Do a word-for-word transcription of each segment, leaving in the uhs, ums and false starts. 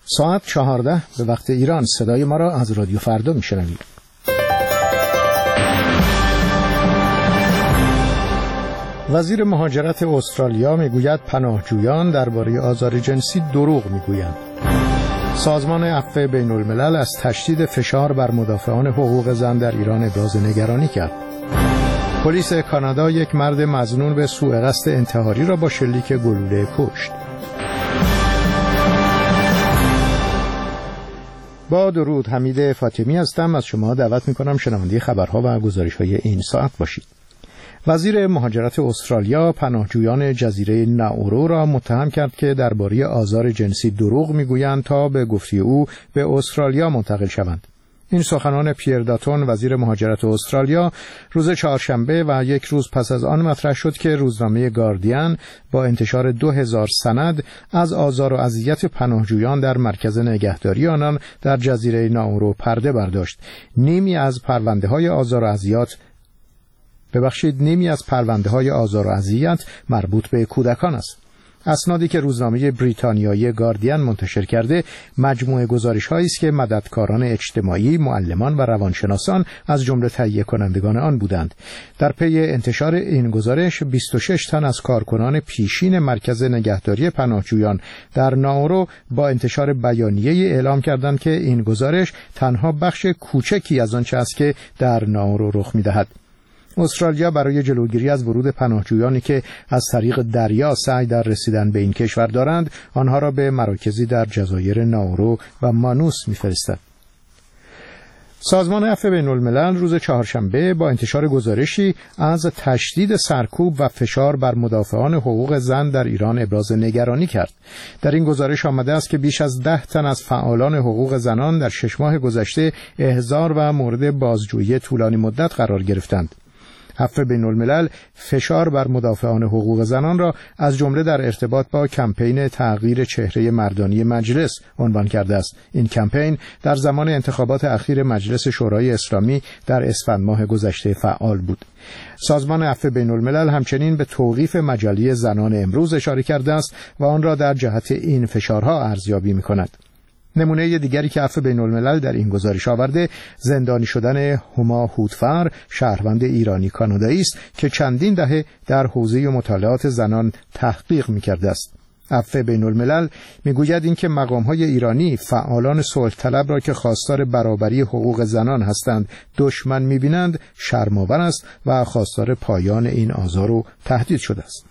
ساعت چهارده به وقت ایران. صدای ما را از رادیو فردا میشنوید. وزیر مهاجرت استرالیا میگوید پناهجویان درباره آزار جنسی دروغ میگویند. سازمان عفو بین الملل از تشدید فشار بر مدافعان حقوق زن در ایران ابراز نگرانی کرد. پلیس کانادا یک مرد مظنون به سوء قصد انتحاری را با شلیک گلوله کشت. با درود، حمید فاطمی هستم. از شما دعوت می‌کنم شنونده خبرها و گزارش‌های این ساعت باشید. وزیر مهاجرت استرالیا پناهجویان جزیره ناورو را متهم کرد که درباره آزار جنسی دروغ میگویند تا به گفته او به استرالیا منتقل شوند. این سخنان پیر داتون وزیر مهاجرت استرالیا روز چهارشنبه و یک روز پس از آن مطرح شد که روزنامه گاردین با انتشار دو هزار سند از آزار و اذیت پناهجویان در مرکز نگهداری آنان در جزیره ناورو پرده برداشت. نیمی از پرونده‌های آزار و اذیت ببخشید نیمی از پرونده‌های آزار و اذیت مربوط به کودکان است. اسنادی که روزنامه بریتانیایی گاردین منتشر کرده مجموعه گزارش‌هایی است که مددکاران اجتماعی، معلمان و روانشناسان از جمله تهیه کنندگان آن بودند. در پی انتشار این گزارش بیست و شش تن از کارکنان پیشین مرکز نگهداری پناهجویان در ناورو با انتشار بیانیه‌ای اعلام کردند که این گزارش تنها بخش کوچکی از آنچه است که در ناورو رخ می‌دهد. استرالیا برای جلوگیری از ورود پناهجویانی که از طریق دریا سعی در رسیدن به این کشور دارند، آنها را به مراکزی در جزایر ناورو و مانوس می‌فرستد. سازمان عفو بین الملل روز چهارشنبه با انتشار گزارشی از تشدید سرکوب و فشار بر مدافعان حقوق زن در ایران ابراز نگرانی کرد. در این گزارش آمده است که بیش از ده تن از فعالان حقوق زنان در شش ماه گذشته احضار و مورد بازجویی طولانی مدت قرار گرفتند. عفو بین الملل فشار بر مدافعان حقوق زنان را از جمله در ارتباط با کمپین تغییر چهره مردانی مجلس عنوان کرده است. این کمپین در زمان انتخابات اخیر مجلس شورای اسلامی در اسفند ماه گذشته فعال بود. سازمان عفو بین الملل همچنین به توقیف مجله زنان امروز اشاره کرده است و آن را در جهت این فشارها ارزیابی می‌کند. نمونه دیگری که عفو بین الملل در این گزارش آورده زندانی شدن هما هودفر، شهروند ایرانی کانادایی است که چندین دهه در حوزه مطالعات زنان تحقیق می‌کرده است. عفو بین الملل میگوید اینکه مقام‌های ایرانی فعالان صلح طلب را که خواستار برابری حقوق زنان هستند دشمن می‌بینند شرم‌آور است و خواستار پایان این آزار و تهدید شده است.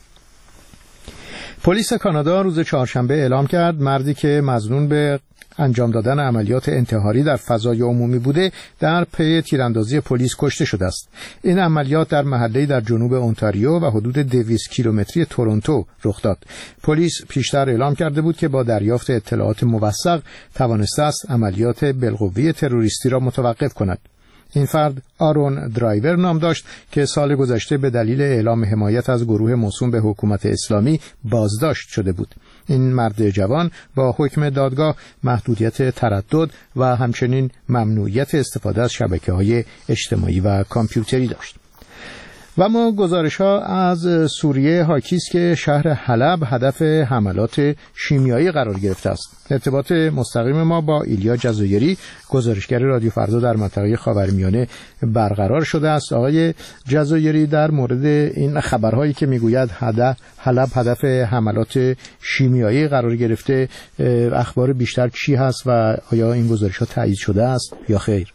پلیس کانادا روز چهارشنبه اعلام کرد مردی که مظنون به انجام دادن عملیات انتحاری در فضای عمومی بوده در پی تیراندازی پلیس کشته شده است. این عملیات در محله‌ای در جنوب اونتاریو و حدود دویست کیلومتری تورنتو رخ داد. پلیس پیشتر اعلام کرده بود که با دریافت اطلاعات موثق توانسته است عملیات بالقوه تروریستی را متوقف کند. این فرد آرون درایور نام داشت که سال گذشته به دلیل اعلام حمایت از گروه موسوم به حکومت اسلامی بازداشت شده بود. این مرد جوان با حکم دادگاه محدودیت تردد و همچنین ممنوعیت استفاده از شبکه‌های اجتماعی و کامپیوتری داشت. و ما گزارش‌ها از سوریه حاکی است که شهر حلب هدف حملات شیمیایی قرار گرفته است. ارتباط مستقیم ما با ایلیا جزایری، گزارشگر رادیو فردا در منطقه خاورمیانه برقرار شده است. آقای جزایری، در مورد این خبرهایی که میگوید هدف حلب هدف حملات شیمیایی قرار گرفته، اخبار بیشتر چی هست و آیا این گزارش‌ها تایید شده است یا خیر؟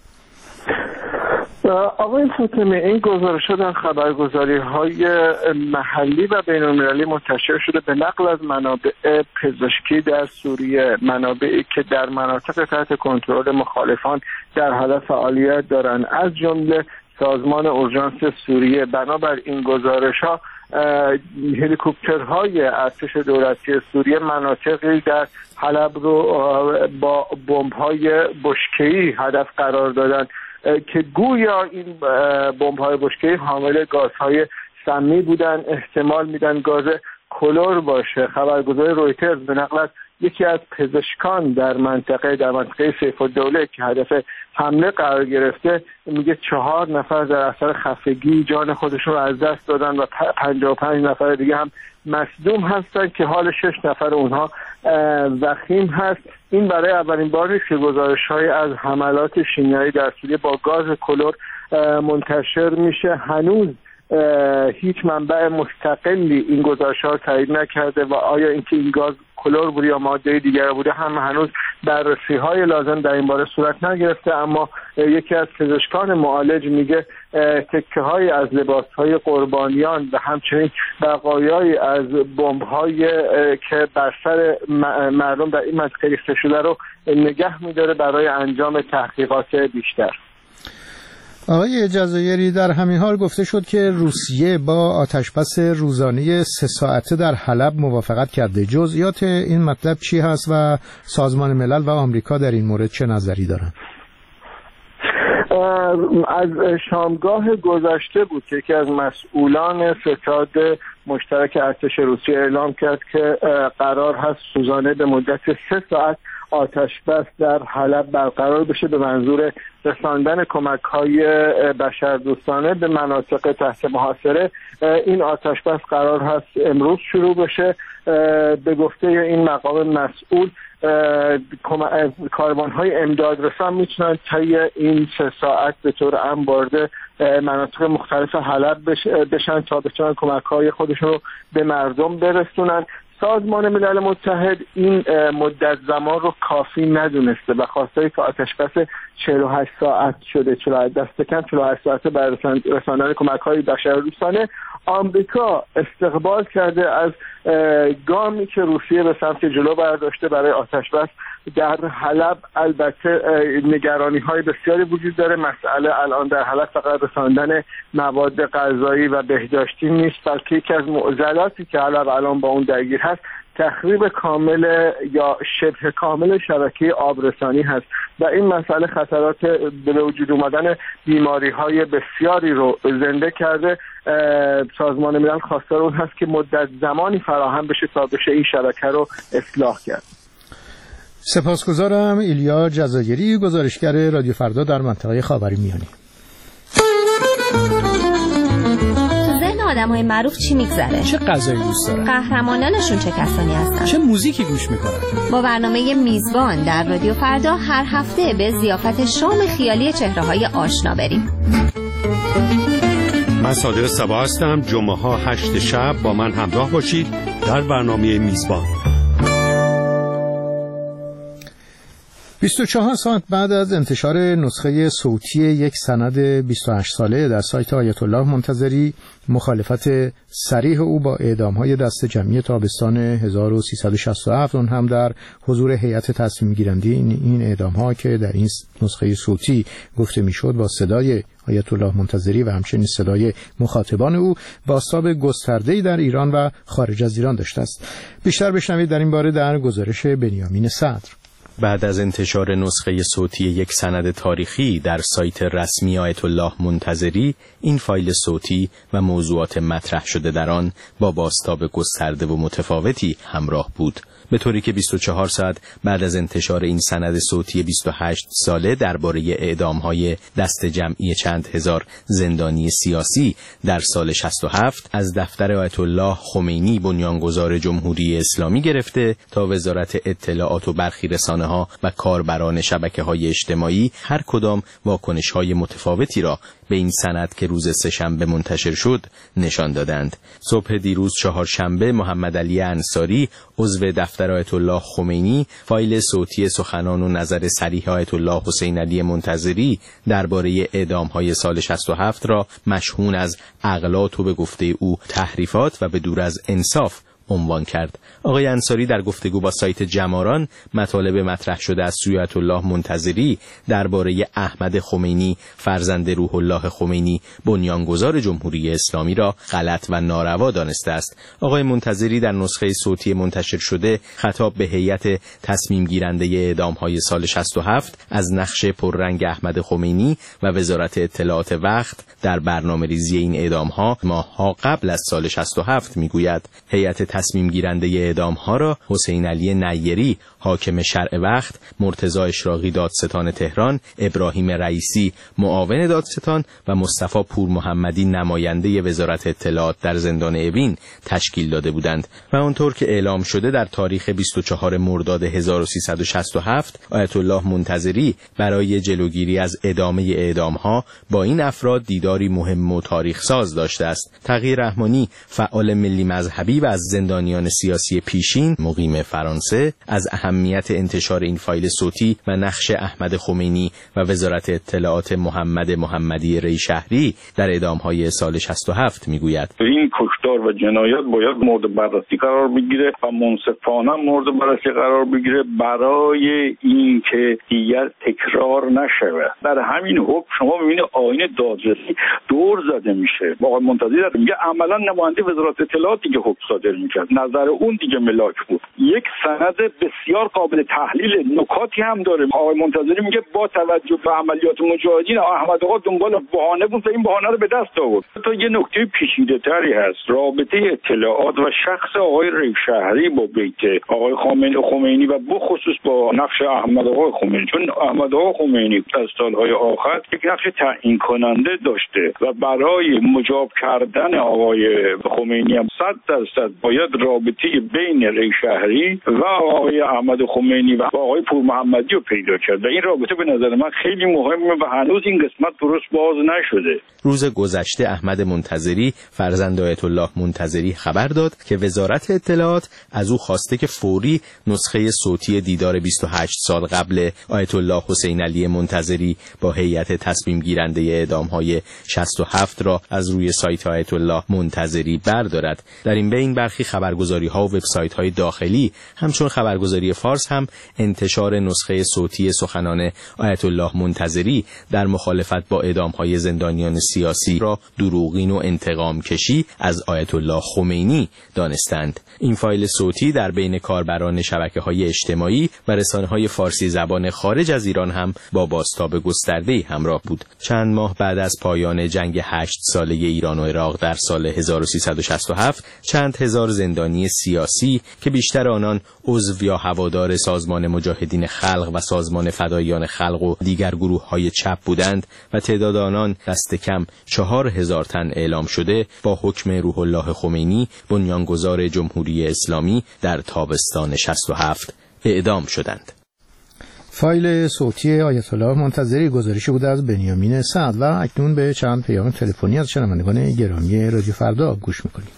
آقای فاطمی، این گزارش‌ها در خبرگزاری‌های محلی و بین‌المللی منتشر شده به نقل از منابع پزشکی در سوریه، منابعی که در مناطق تحت کنترل مخالفان در حال فعالیت دارند، از جمله سازمان اورژانس سوریه. بنابر این گزارش‌ها هلیکوپترهای ارتش دولتی سوریه مناطقی در حلب رو با بمب‌های بشکه‌ای هدف قرار دادند که گویا این بمب‌های بشکه‌ای حامل گازهای سمی بودن، احتمال میدن گاز کلور باشه. خبرگزاری رویترز به نقل از یکی از پزشکان در منطقه در منطقه سیف الدوله که هدف حمله قرار گرفته میگه چهار نفر در اثر خفگی جان خودشون رو از دست دادن و پنجاه و پنج نفر دیگه هم مصدوم هستن که حال شش نفر اونها وخیم هست. این برای اولین بار نیست که گزارش‌های از حملات شیمیایی در سوریه با گاز کلور منتشر میشه. هنوز هیچ منبع مستقلی این گزارش‌ها رو تایید نکرده و آیا اینکه این گاز کلور بوده یا ماده دیگر بوده هم هنوز بررسی‌های لازم در این باره صورت نگرفته. اما یکی از پزشکان معالج میگه تکه‌های از لباس‌های قربانیان و همچنین بقایای از بمب‌های که بر سر مردم در این منطقه ریخته شده رو نگه می‌داره برای انجام تحقیقات بیشتر. آقای جزایری، در همین حال گفته شد که روسیه با آتشبس روزانه سه ساعته در حلب موافقت کرده. جزئیات این مطلب چی هست و سازمان ملل و آمریکا در این مورد چه نظری دارند؟ از شامگاه گذشته بود که یکی از مسئولان ستاد مشترک ارتش روسیه اعلام کرد که قرار هست روزانه به مدت سه ساعت آتش بس در حلب برقرار بشه به منظور رساندن کمک‌های بشردوستانه به مناطق تحت محاصره. این آتش بس قرار هست امروز شروع بشه. به گفته این مقام مسئول کاروان‌های امداد رسان میتونن طی این سه ساعت به طور عام وارد مناطق مختلف حلب بشن تا بتونن کمک‌های خودشون رو به مردم برسونن. سازمان ملل متحد این مدت زمان رو کافی ندونسته و خواسته که آتشبس چهل و هشت ساعت شده، چهل و هشت دست کم چهل و هشت ساعته برای رساندن کمک‌های بشردوستانه. آمریکا استقبال کرده از گامی که روسیه به سمت جلو برداشته برای آتشبس در حلب. البته نگرانی‌های بسیاری وجود داره. مسئله الان در حلب فقط رساندن مواد غذایی و بهداشتی نیست، بلکه یکی از معضلاتی که حلب الان با اون درگیر هست تخریب کامل یا شبه کامل شبکه آبرسانی هست و این مسئله خطرات به وجود اومدن بیماری‌های بسیاری رو زنده کرده. سازمان ملل خواستار اون هست که مدت زمانی فراهم بشه تا بشه این شبکه رو اصلاح کرد. سپاسگزارم. ایلیا جزایری، گزارشگر رادیو فردا در منطقه خاورمیانه. آدم‌های معروف چی میگذره؟ چه غذایی دوست دارن؟ قهرمانانشون چه کسانی هستن؟ چه موزیکی گوش میکنن؟ با برنامه میزبان در رادیو فردا هر هفته به ضیافت شام خیالی چهره‌های آشنا بریم. من صادق صبا هستم. جمعه ها هشت شب با من همراه باشید در برنامه میزبان. بیست و چهار ساعت بعد از انتشار نسخه صوتی یک سند بیست و هشت ساله در سایت آیت الله منتظری، مخالفت صریح او با اعدام‌های دست جمعی تابستان هزار و سیصد و شصت و هفت، اون هم در حضور هیئت تصمیم گیرنده این اعدام‌ها که در این نسخه صوتی گفته میشد با صدای آیت الله منتظری و همچنین صدای مخاطبان او بازتاب گسترده‌ای در ایران و خارج از ایران داشته است. بیشتر بشنوید در این باره در گزارش بنیامین صدر. بعد از انتشار نسخه صوتی یک سند تاریخی در سایت رسمی آیت الله منتظری، این فایل صوتی و موضوعات مطرح شده در آن با بازتاب گسترده و متفاوتی همراه بود، به طوری که بیست و چهار ساعت بعد از انتشار این سند صوتی بیست و هشت ساله درباره اعدام‌های دست جمعی چند هزار زندانی سیاسی در سال شصت و هفت از دفتر آیت الله خمینی بنیانگذار جمهوری اسلامی گرفته تا وزارت اطلاعات و برخی رسانه‌ها و کاربران شبکه‌های اجتماعی هر کدام واکنش‌های متفاوتی را به این سند که روز سه‌شنبه منتشر شد نشان دادند. صبح دیروز چهارشنبه محمد علی انصاری، عضو دفتر آیت الله خمینی، فایل صوتی سخنان و نظر صریح آیت الله حسین علی منتظری درباره اعدام‌های سال شصت و هفت را مشحون از اغلاط و به گفته او تحریفات و به دور از انصاف عنوان کرد. آقای انصاری در گفتگو با سایت جماران مطالب مطرح شده از سوی آیت الله منتظری درباره احمد خمینی فرزند روح الله خمینی بنیانگذار جمهوری اسلامی را غلط و ناروا دانسته است. آقای منتظری در نسخه صوتی منتشر شده خطاب به هیئت تصمیم گیرنده اعدام‌های سال شصت و هفت از نقش پررنگ احمد خمینی و وزارت اطلاعات وقت در برنامه‌ریزی این اعدام‌ها ماه‌ها قبل از سال شصت و هفت میگوید. هیئت تصمیم گیرنده اعدام ها را حسین علی نیری حاکم شرع وقت، مرتضی اشراقی دادستان تهران، ابراهیم رئیسی معاون دادستان و مصطفی پور محمدی نماینده وزارت اطلاعات در زندان اوین تشکیل داده بودند و آنطور که اعلام شده در تاریخ بیست و چهارم مرداد هزار و سیصد و شصت و هفت آیت الله منتظری برای جلوگیری از ادامه اعدام ها با این افراد دیداری مهم و تاریخ ساز داشته است. تقی رحمانی، فعال ملی مذهبی و از زندانیان سیاسی پیشین مقیم فرانسه، از اهمیت انتشار این فایل صوتی و نقش احمد خمینی و وزارت اطلاعات محمد محمدی ری شهری در اعدام‌های سال شصت و هفت میگوید: این کشتار و جنایت باید مورد بررسی قرار بگیره و منصفانه مورد بررسی قرار بگیره برای اینکه دیگر تکرار نشود. در همین حکم شما ببینید آیین دادرسی دور زده میشه. آقای منتظری میگه عملا نماینده وزارت اطلاعات دیگه حکم صادر میکرد، نظر اون دیگه ملاک بود. یک سند بسیار قابل تحلیل، نکاتی هم داره. آقای منتظری میگه با توجه به عملیات مجاهدین احمد آقا دنبال بهانه بود و این بهانه رو به دست آورد. تا یه نکته پیچیده تری هست، رابطه اطلاعات و شخص آقای ری شهری با بیت آقای خمینی و بخصوص با نقش احمد آقا خمینی، چون احمد آقا خمینی از سالهای آخر یک نقش تعیین کننده داشته و برای مجاب کردن آقای خمینی هم صد درصد باید رابطه بین ری شهری و آقای احمد خمینی و آقای پور محمدی رو پیدا کرد و این رابطه به نظر من خیلی مهمه و هنوز این قسمت درست باز نشده. روز گذشته احمد منتظری فرزند آیت الله منتظری خبر داد که وزارت اطلاعات از او خواسته که فوری نسخه صوتی دیدار بیست و هشت سال قبل آیت الله حسین علی منتظری با هیئت تصمیم گیرنده اعدام‌های شصت و هفت را از روی سایت آیت الله منتظری بردارد. در این بین برخی خبرگزاری‌ها و وبسایت‌های داخلی همچون خبرگزاری فارس هم انتشار نسخه صوتی سخنان آیت الله منتظری در مخالفت با اعدام‌های زندانیان سیاسی را دروغین و انتقام کشی از آیت الله خمینی دانستند. این فایل صوتی در بین کاربران شبکه‌های اجتماعی و رسانه‌های فارسی زبان خارج از ایران هم با بازتاب گسترده‌ای همراه بود. چند ماه بعد از پایان جنگ هشت ساله ایران و عراق در سال هزار و سیصد و شصت و هفت، چند هزار زندانی سیاسی که بیشتر آنان عضو یا هوادار سازمان مجاهدین خلق و سازمان فداییان خلق و دیگر گروه‌های چپ بودند و تعداد آنان دست کم چهار هزار تن اعلام شده، با حکم روح الله خمینی بنیانگذار جمهوری اسلامی در تابستان شصت و هفت اعدام شدند. فایل صوتی آیت الله منتظری گزارشی بود از بنیامین سعد و اکنون به چند پیام تلفنی از شنوندگان گرامی رادیو فردا گوش می‌کنیم.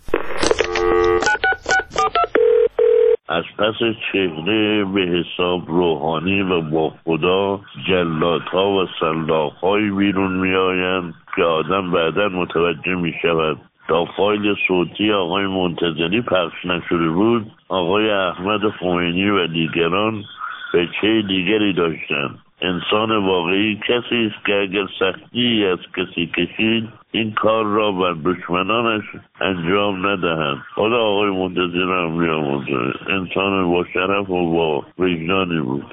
از پس چهره به حساب روحانی و با خدا جلادها و سلاخ‌هایی بیرون می‌آیند که آدم بعداً متوجه می‌شود تا فایل صوتی آقای منتظری پخش نشده بود، آقای احمد خمینی و دیگران به چه دیگری داشتند. انسان واقعی کسی است که اگر سختی از کسی کشید این کار را بر دشمنانش انجام ندهند. خدا آقای منتظری را بیامرزه. انسان با شرف و با وجدانی بود.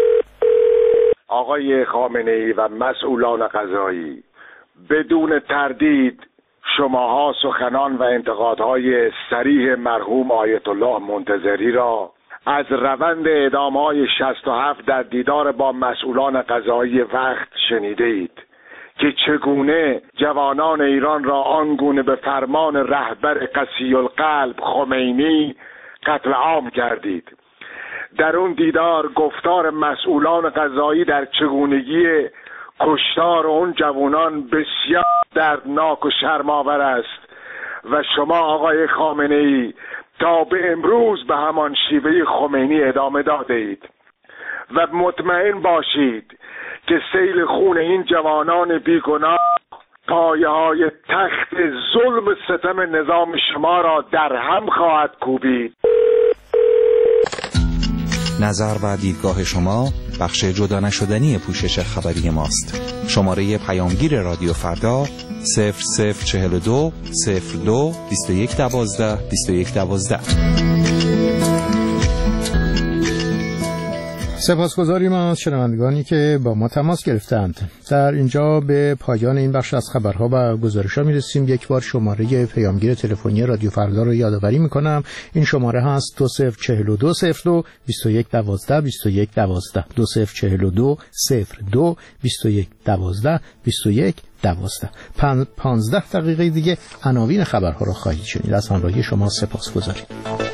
آقای خامنه‌ای و مسئولان قضایی، بدون تردید شماها سخنان و انتقادهای صریح مرحوم آیت الله منتظری را از روند اعدام‌های شصت و هفت در دیدار با مسئولان قضایی وقت شنیده اید که چگونه جوانان ایران را آنگونه به فرمان رهبر قسی القلب خمینی قتل عام کردید. در اون دیدار گفتار مسئولان قضایی در چگونگی کشتار اون جوانان بسیار دردناک و شرم‌آور است و شما آقای خامنه‌ای تا به امروز به همان شیوه خمینی ادامه داده اید و مطمئن باشید که سیل خون این جوانان بیگناه پایه های تخت ظلم ستم نظام شما را در هم خواهد کوبید. نظر و دیدگاه شما بخش جدا نشدنی پوشش خبری ماست. شماره پیامگیر رادیو فردا صفر صفر چهل و دو صفر دو بیست و یک دوازده بیست و یک دوازده. سپاسگزاریم از شنوندگانی که با ما تماس گرفتند. در اینجا به پایان این بخش از خبرها و گزارش‌ها می‌رسیم. یک بار شماره پیامگیر تلفنی رادیو فردا رو یادآوری می‌کنم. این شماره هست دو صفر چهل و دو صفر دو بیست و یک دوازده بیست و یک دوازده دو صفر چهل و دو صفر دو بیست و یک دوازده بیست و یک دوازده. پانزده دقیقه دیگه عناوین خبرها رو خواهید شنید. از همراهی شما سپاسگزاریم.